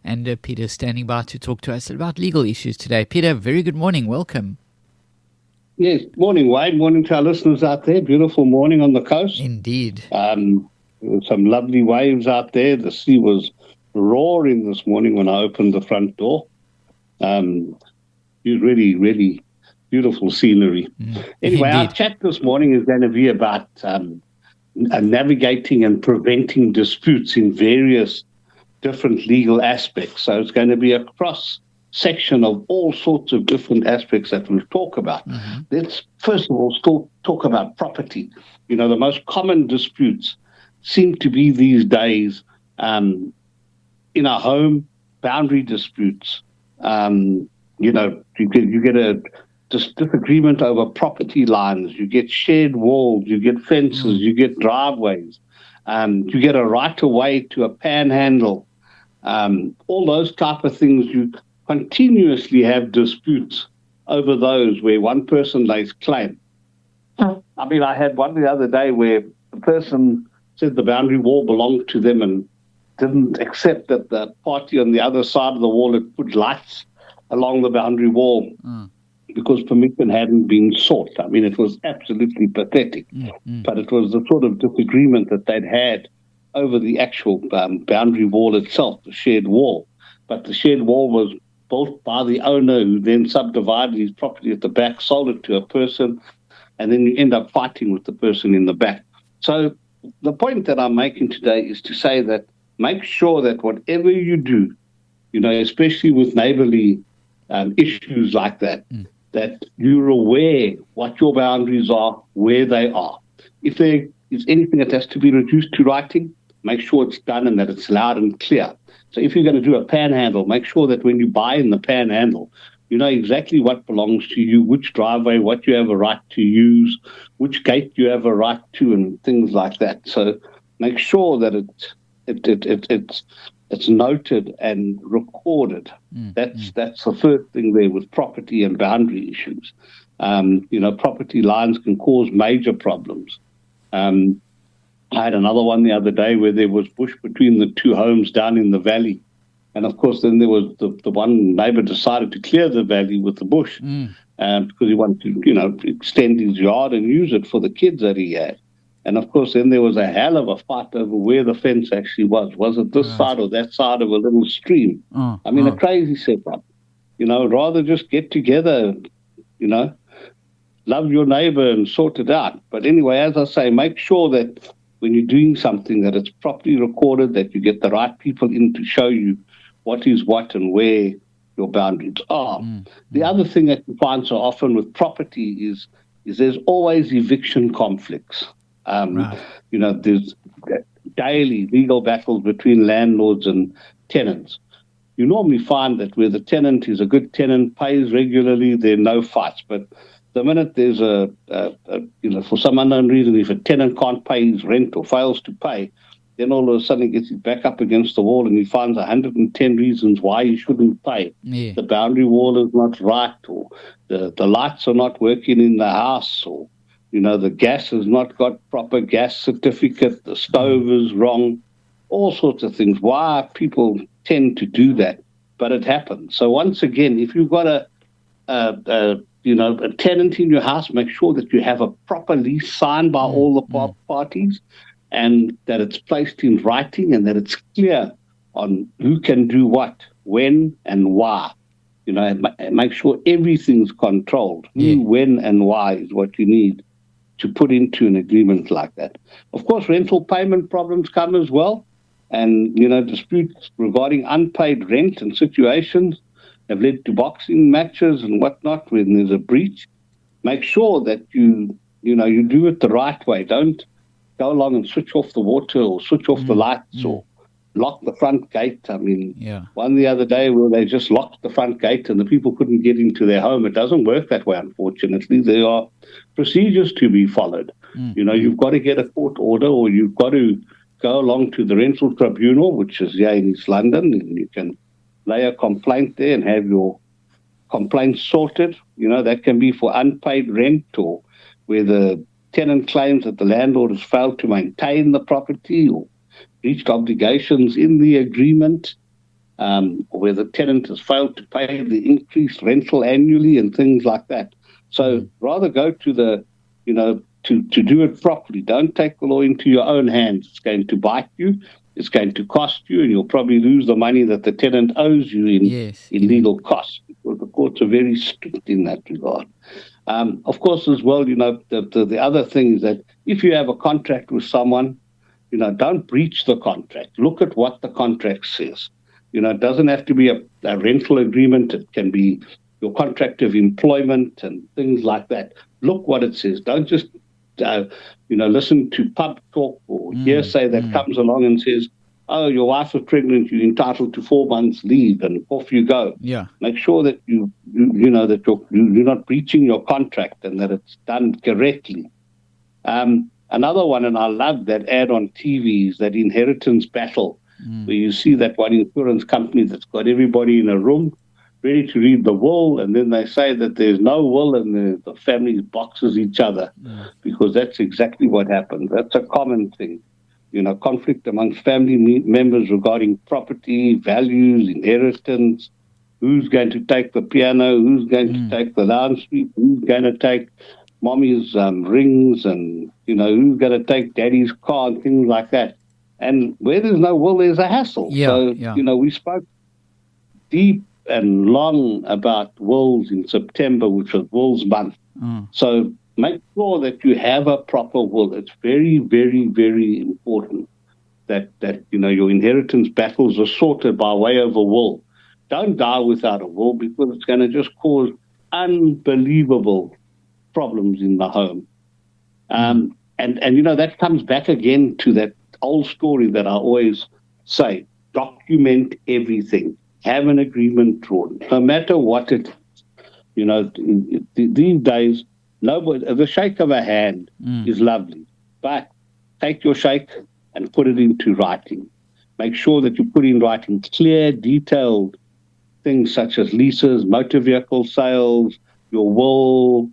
And Peter's standing by to talk to us about legal issues today. Peter, very good morning. Welcome. Yes, morning, Wade. Morning to our listeners out there. Beautiful morning on the coast. Indeed. Some lovely waves out there. The sea was roaring this morning when I opened the front door. Really, really beautiful scenery. Anyway, Indeed. our chat this morning is going to be about navigating and preventing disputes in various different legal aspects. So it's going to be a cross-section of all sorts of different aspects that we'll talk about. Let's first of all talk about property. You know, the most common disputes seem to be these days in a home, boundary disputes. You get a disagreement over property lines, you get shared walls, you get fences, you get driveways, you get a right of way to a panhandle. All those type of things, you continuously have disputes over those where one person lays claim. I mean, I had one the other day where the person said the boundary wall belonged to them and didn't accept that the party on the other side of the wall had put lights along the boundary wall because permission hadn't been sought. I mean, it was absolutely pathetic, but it was the sort of disagreement that they'd had over the actual boundary wall itself, the shared wall. But the shared wall was built by the owner, who then subdivided his property at the back, sold it to a person, and then you end up fighting with the person in the back. So the point that I'm making today is to say that make sure that whatever you do, you know, especially with neighborly issues like that, that you're aware what your boundaries are, where they are. If there is anything that has to be reduced to writing, make sure it's done and that it's loud and clear. So if you're going to do a panhandle, make sure that when you buy in the panhandle, you know exactly what belongs to you, which driveway, what you have a right to use, which gate you have a right to, and things like that. So make sure that it's noted and recorded. That's the first thing there with property and boundary issues. Property lines can cause major problems. I had another one the other day where there was bush between the two homes down in the valley. And, of course, then there was the one neighbor decided to clear the valley with the bush because he wanted to, extend his yard and use it for the kids that he had. And, of course, then there was a hell of a fight over where the fence actually was. Was it this side or that side of a little stream? A crazy setup. Rather just get together, love your neighbor and sort it out. But anyway, as I say, make sure that when you're doing something that it's properly recorded, that you get the right people in to show you what is what and where your boundaries are. The other thing that you find so often with property is there's always eviction conflicts. There's daily legal battles between landlords and tenants. You normally find that where the tenant is a good tenant, pays regularly, there are no fights. But the minute there's for some unknown reason, if a tenant can't pay his rent or fails to pay, then all of a sudden he gets his back up against the wall and he finds 110 reasons why he shouldn't pay. Yeah. The boundary wall is not right, or the lights are not working in the house, or the gas has not got proper gas certificate, the stove is wrong, all sorts of things. Why people tend to do that, but it happens. So once again, if you've got a tenant in your house, make sure that you have a proper lease signed by all the parties, and that it's placed in writing, and that it's clear on who can do what, when, and why. Make sure everything's controlled. Who, when, and why is what you need to put into an agreement like that. Of course, rental payment problems come as well, and disputes regarding unpaid rent and situations have led to boxing matches and whatnot when there's a breach. Make sure that you do it the right way. Don't go along and switch off the water or switch off the lights or lock the front gate. I mean, one the other day where they just locked the front gate and the people couldn't get into their home. It doesn't work that way, unfortunately. There are procedures to be followed. You've got to get a court order, or you've got to go along to the rental tribunal, which is here in East London, and you can lay a complaint there and have your complaint sorted. That can be for unpaid rent, or where the tenant claims that the landlord has failed to maintain the property or reached obligations in the agreement. where the tenant has failed to pay the increased rental annually and things like that. So rather go to the, to do it properly. Don't take the law into your own hands. It's going to bite you. It's going to cost you, and you'll probably lose the money that the tenant owes you in legal costs, because the courts are very strict in that regard. Of course, as well, the other thing is that if you have a contract with someone, don't breach the contract. Look at what the contract says. It doesn't have to be a rental agreement. It can be your contract of employment and things like that. Look what it says. Don't just, listen to pub talk or hearsay that comes along and says, oh, your wife is pregnant, you're entitled to 4 months leave, and off you go. Yeah. Make sure that that you're not breaching your contract and that it's done correctly. Another one, and I love that ad on TV, is that inheritance battle, where you see that one insurance company that's got everybody in a room ready to read the will, and then they say that there's no will, and the family boxes each other, because that's exactly what happens. That's a common thing. Conflict among family members regarding property, values, inheritance, who's going to take the piano, who's going to take the lounge suite, who's going to take mommy's rings, and, who's going to take daddy's car and things like that. And where there's no will, there's a hassle. We spoke deep and long about wills in September, which was Wills Month. So make sure that you have a proper will. It's very, very, very important that your inheritance battles are sorted by way of a will. Don't die without a will, because it's going to just cause unbelievable problems in the home. And that comes back again to that old story that I always say: document everything. Have an agreement drawn, no matter what it is. These days, the shake of a hand is lovely, but take your shake and put it into writing. Make sure that you put in writing clear, detailed things such as leases, motor vehicle sales, your will.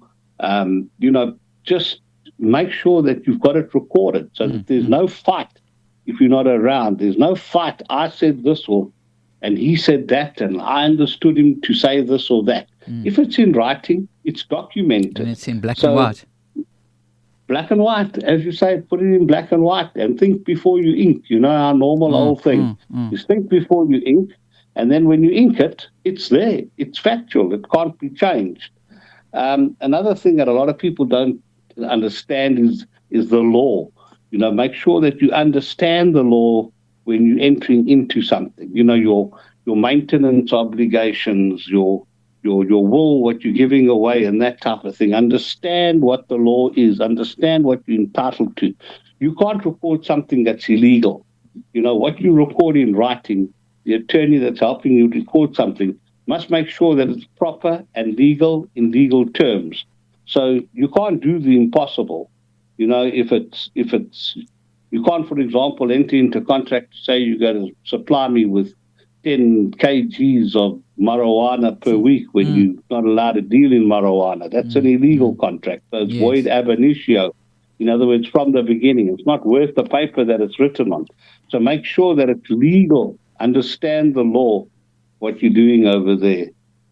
Just make sure that you've got it recorded so that there's no fight if you're not around. There's no fight. I said this, and he said that, and I understood him to say this or that. If it's in writing, it's documented. And it's in black and white. Black and white, as you say, put it in black and white, and think before you ink. Our normal old thing. Just think before you ink, and then when you ink it, it's there. It's factual. It can't be changed. Another thing that a lot of people don't understand is the law. Make sure that you understand the law when you're entering into something. Your maintenance obligations, your will, what you're giving away, and that type of thing. Understand what the law is. Understand what you're entitled to. You can't record something that's illegal. What you record in writing, the attorney that's helping you record something must make sure that it's proper and legal in legal terms. So you can't do the impossible. If it's you can't, for example, enter into a contract to say you're going to supply me with 10 kgs of marijuana per week when you're not allowed to deal in marijuana. That's an illegal contract. So it's void ab initio. In other words, from the beginning, it's not worth the paper that it's written on. So make sure that it's legal. Understand the law, what you're doing over there.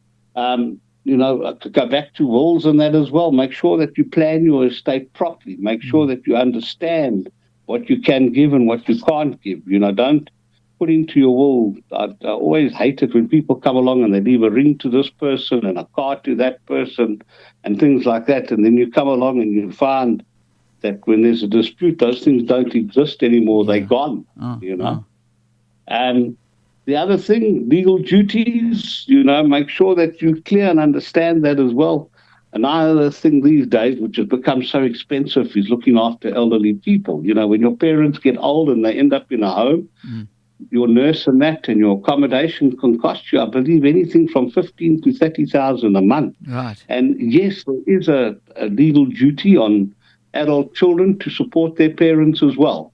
To go back to wills and that as well, make sure that you plan your estate properly. Make sure that you understand what you can give and what you can't give. Don't put into your will. I always hate it when people come along and they leave a ring to this person and a car to that person and things like that. And then you come along and you find that when there's a dispute, those things don't exist anymore. They're gone, And the other thing, legal duties, make sure that you're clear and understand that as well. Another thing these days, which has become so expensive, is looking after elderly people. When your parents get old and they end up in a home, your nurse and that and your accommodation can cost you, I believe, anything from 15 to 30,000 a month. Right. And yes, there is a legal duty on adult children to support their parents as well.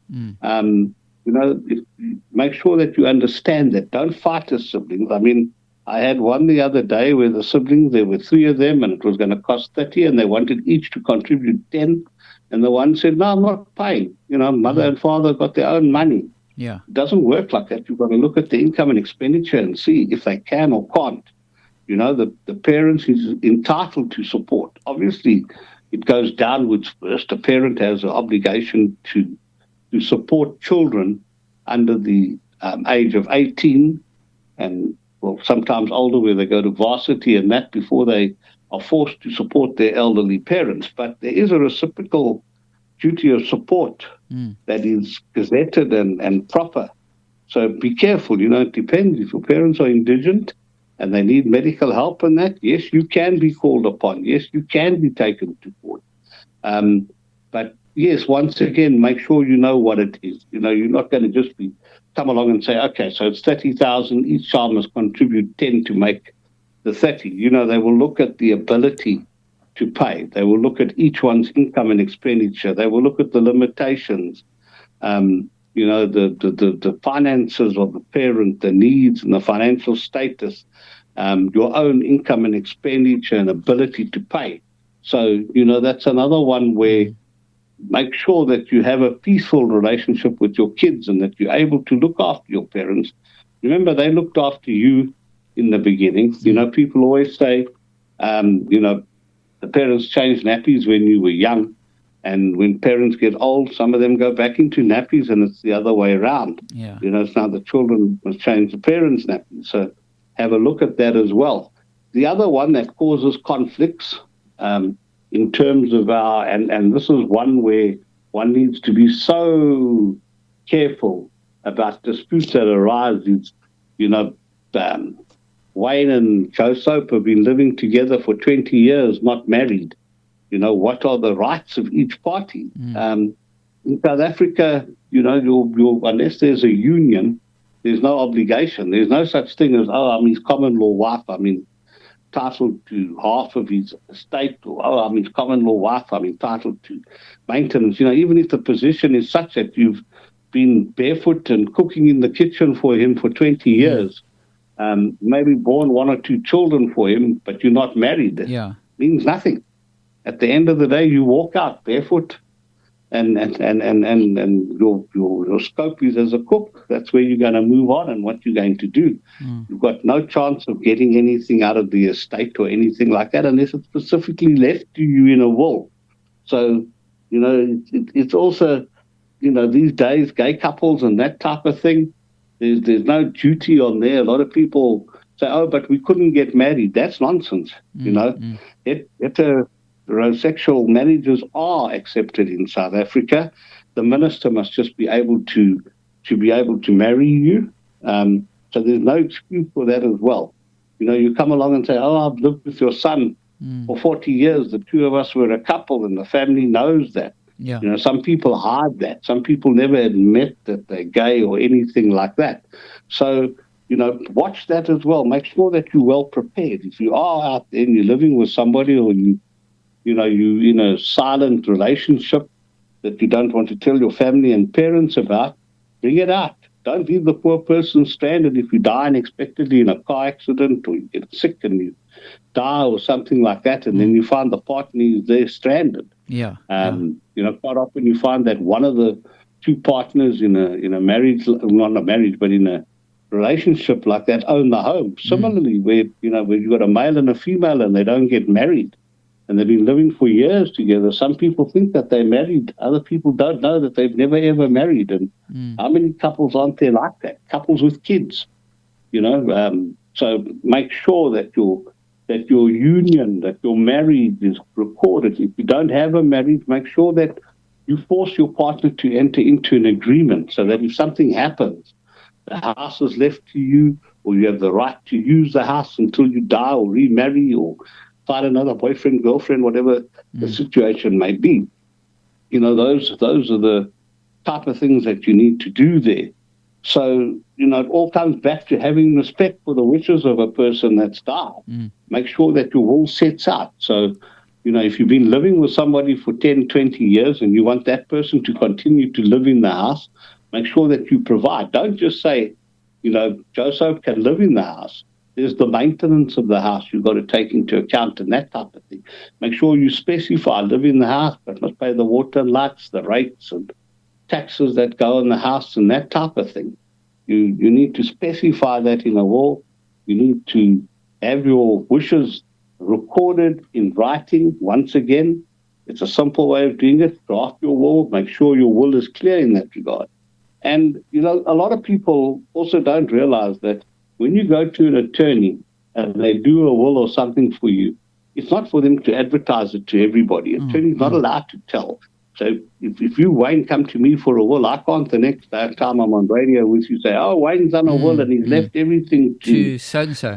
Make sure that you understand that. Don't fight as siblings. I mean, I had one the other day where the siblings, there were 3 of them, and it was going to cost 30, and they wanted each to contribute 10. And the one said, no, I'm not paying. Mother and father got their own money. Yeah. It doesn't work like that. You've got to look at the income and expenditure and see if they can or can't. The parents is entitled to support. Obviously, it goes downwards first. A parent has an obligation to support children under the age of 18 and, well, sometimes older, where they go to varsity and that, before they are forced to support their elderly parents. But there is a reciprocal duty of support that is gazetted and proper. So be careful. It depends. If your parents are indigent and they need medical help and that, yes, you can be called upon. Yes, you can be taken to court. But yes, once again, make sure you know what it is. You're not going to just come along and say, okay, so it's 30,000. Each child must contribute 10 to make the 30. They will look at the ability to pay. They will look at each one's income and expenditure. They will look at the limitations, the finances of the parent, the needs and the financial status, your own income and expenditure and ability to pay. So, that's another one where make sure that you have a peaceful relationship with your kids and that you're able to look after your parents. Remember, they looked after you in the beginning. People always say, the parents change nappies when you were young. And when parents get old, some of them go back into nappies, and it's the other way around. Yeah. It's now the children must change the parents' nappies. So have a look at that as well. The other one that causes conflicts in terms of and this is one where one needs to be so careful about disputes that arise is, Wayne and Joseph have been living together for 20 years, not married. What are the rights of each party? In South Africa, unless there's a union, there's no obligation. There's no such thing as, I'm his common law wife. I'm entitled to half of his estate, or, I'm his common law wife. I'm entitled to maintenance. Even if the position is such that you've been barefoot and cooking in the kitchen for him for 20 years, maybe born one or two children for him, but you're not married. Yeah. Means nothing. At the end of the day, you walk out barefoot, and your scope is as a cook. That's where you're going to move on and what you're going to do. You've got no chance of getting anything out of the estate or anything like that unless it's specifically left to you in a will. So, it's also, these days, gay couples and that type of thing, there's no duty on there. A lot of people say, but we couldn't get married. That's nonsense. Heterosexual marriages are accepted in South Africa. The minister must just be able to marry you. So there's no excuse for that as well. You come along and say, I've lived with your son for 40 years. The two of us were a couple, and the family knows that. Yeah. Some people hide that. Some people never admit that they're gay or anything like that. So, watch that as well. Make sure that you're well prepared. If you are out there and you're living with somebody, or you in a silent relationship that you don't want to tell your family and parents about, bring it out. Don't leave the poor person stranded if you die unexpectedly in a car accident, or you get sick and you die or something like that, and then you find the partner is there stranded. Yeah. Quite often you find that one of the two partners in a marriage, not a marriage, but in a relationship like that, own the home. Similarly, where you've got a male and a female and they don't get married, and they've been living for years together. Some people think that they're married. Other people don't know that they've never, ever married. And how many couples aren't there like that? Couples with kids, So make sure that your union, that your marriage is recorded. If you don't have a marriage, make sure that you force your partner to enter into an agreement so that if something happens, the house is left to you, or you have the right to use the house until you die or remarry or find another boyfriend, girlfriend, whatever the situation may be. Those are the type of things that you need to do there. So, it all comes back to having respect for the wishes of a person that's died. Make sure that your will sets out. So, if you've been living with somebody for 10, 20 years and you want that person to continue to live in the house, make sure that you provide. Don't just say, Joseph can live in the house. There's the maintenance of the house you've got to take into account and that type of thing. Make sure you specify live in the house, but must pay the water and lights, the rates, and taxes that go on the house and that type of thing. You need to specify that in a will. You need to have your wishes recorded in writing. Once again, it's a simple way of doing it. Draft your will. Make sure your will is clear in that regard. And, a lot of people also don't realize that when you go to an attorney and they do a will or something for you, it's not for them to advertise it to everybody. Attorney's not allowed to tell. So if you, Wayne, come to me for a will, I can't the next time I'm on radio with you say, oh, Wayne's done a will and he's left everything to so-and-so.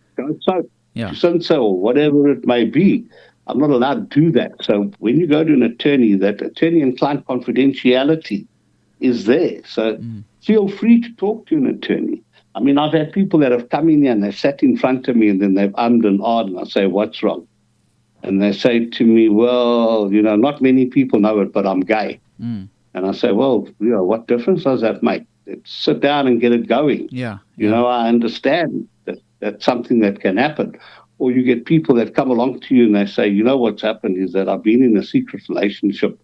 To so-and-so or whatever it may be. I'm not allowed to do that. So when you go to an attorney, that attorney and client confidentiality is there. So feel free to talk to an attorney. I mean, I've had people that have come in here and they've sat in front of me and then they've ummed and ahed and I say, what's wrong? And they say to me, well, not many people know it, but I'm gay. And I say, well, what difference does that make? Let's sit down and get it going. I understand that that's something that can happen. Or you get people that come along to you and they say, what's happened is that I've been in a secret relationship.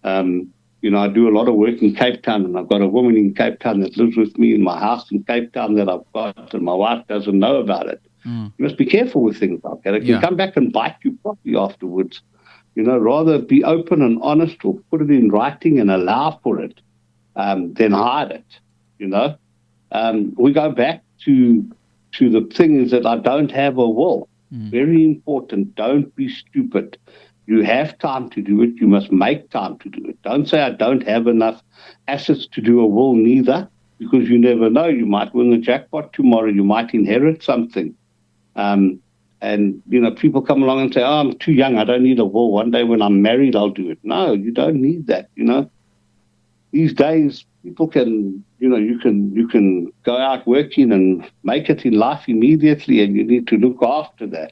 I do a lot of work in Cape Town and I've got a woman in Cape Town that lives with me in my house in Cape Town that I've got and my wife doesn't know about it. You must be careful with things like that. It can come back and bite you properly afterwards. Rather be open and honest or put it in writing and allow for it than hide it, We go back to the thing is that I don't have a will. Very important. Don't be stupid. You have time to do it. You must make time to do it. Don't say I don't have enough assets to do a will neither, because you never know. You might win the jackpot tomorrow. You might inherit something. And, people come along and say, oh, I'm too young. I don't need a will. One day when I'm married, I'll do it. No, you don't need that, These days, people can, you can go out working and make it in life immediately, and you need to look after that.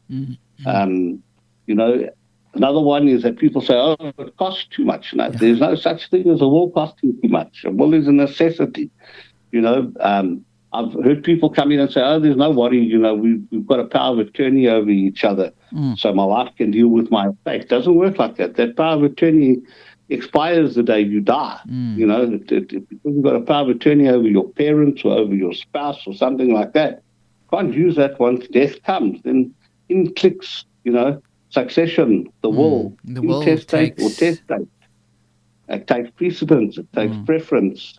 Another one is that people say, oh, it costs too much. No, there's no such thing as a will costing too much. A will is a necessity. I've heard people come in and say, oh, there's no worry, we've got a power of attorney over each other, so my wife can deal with my estate. It doesn't work like that. That power of attorney expires the day you die. Because you've got a power of attorney over your parents or over your spouse or something like that. Can't use that once death comes. Then in clicks, succession, the will, the will intestate or testate. It takes precedence, it takes preference.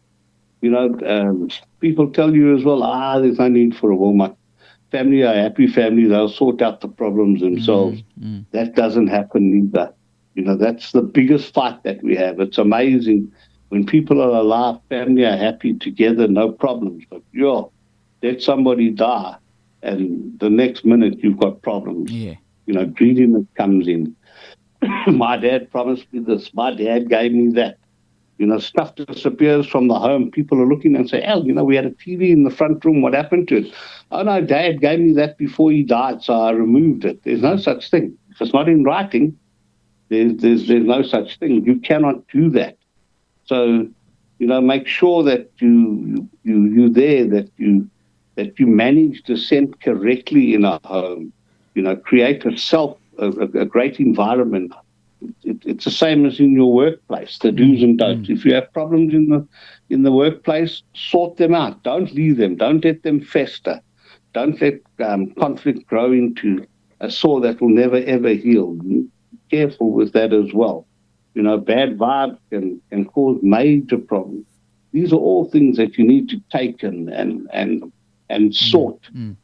People tell you as well, there's no need for a will. My family are a happy family. They'll sort out the problems themselves. That doesn't happen either. That's the biggest fight that we have. It's amazing. When people are alive, family are happy together, no problems. But let somebody die, and the next minute you've got problems. Greediness comes in. My dad promised me this. My dad gave me that. Stuff disappears from the home. People are looking and say, we had a TV in the front room. What happened to it? Oh, no, Dad gave me that before he died, so I removed it. There's no such thing. If it's not in writing, there's no such thing. You cannot do that. So, make sure that you're there, that you manage the scent correctly in a home. Create a great environment. It's the same as in your workplace, the do's and don'ts. If you have problems in the workplace, sort them out. Don't leave them. Don't let them fester. Don't let conflict grow into a sore that will never, ever heal. Be careful with that as well. Bad vibes can cause major problems. These are all things that you need to take and sort.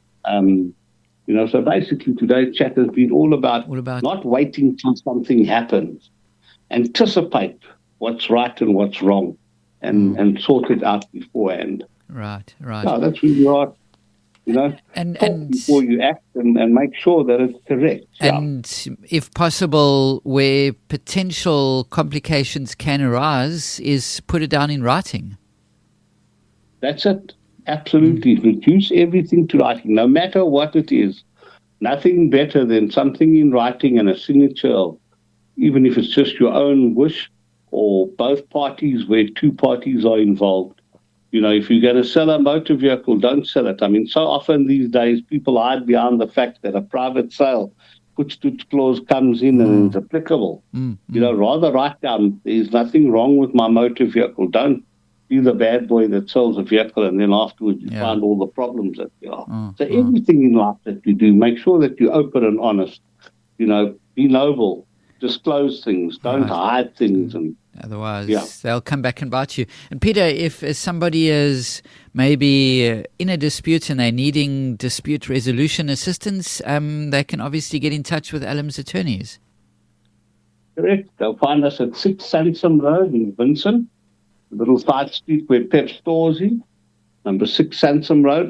So basically today's chat has been all about not waiting till something happens. Anticipate what's right and what's wrong and sort it out beforehand. Right. No, that's who you are. And before you act and make sure that it's correct. And if possible, where potential complications can arise, is put it down in writing. That's it. Absolutely. Reduce everything to writing, no matter what it is. Nothing better than something in writing and a signature, even if it's just your own wish or both parties where two parties are involved. If you're going to sell a motor vehicle, don't sell it. I mean, so often these days people hide behind the fact that a private sale Putstut clause comes in and is applicable. Rather write down, there's nothing wrong with my motor vehicle. Don't be the bad boy that sells a vehicle and then afterwards you find all the problems that there are. So everything in life that you do, make sure that you're open and honest. Be noble, disclose things, don't hide things. And otherwise, they'll come back and bite you. And Peter, if somebody is maybe in a dispute and they're needing dispute resolution assistance, they can obviously get in touch with Elam's attorneys. Correct. They'll find us at 6 Sansom Road in Vincent, the little side street where Pep stores in. Number 6 Sansom Road,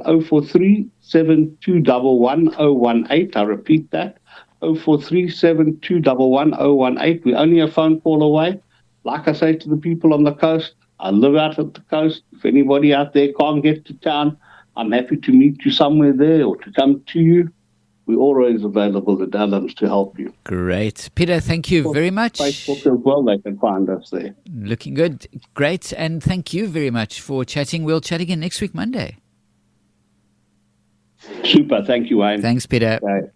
043-7211-018. I repeat that, 043-7211-018. We're only a phone call away. Like I say to the people on the coast, I live out at the coast. If anybody out there can't get to town, I'm happy to meet you somewhere there or to come to you. We're always available at Elam's to help you. Great. Peter, thank you very much. Facebook as well, they can find us there. Looking good. Great. And thank you very much for chatting. We'll chat again next week, Monday. Super. Thank you, Wayne. Thanks, Peter. Okay.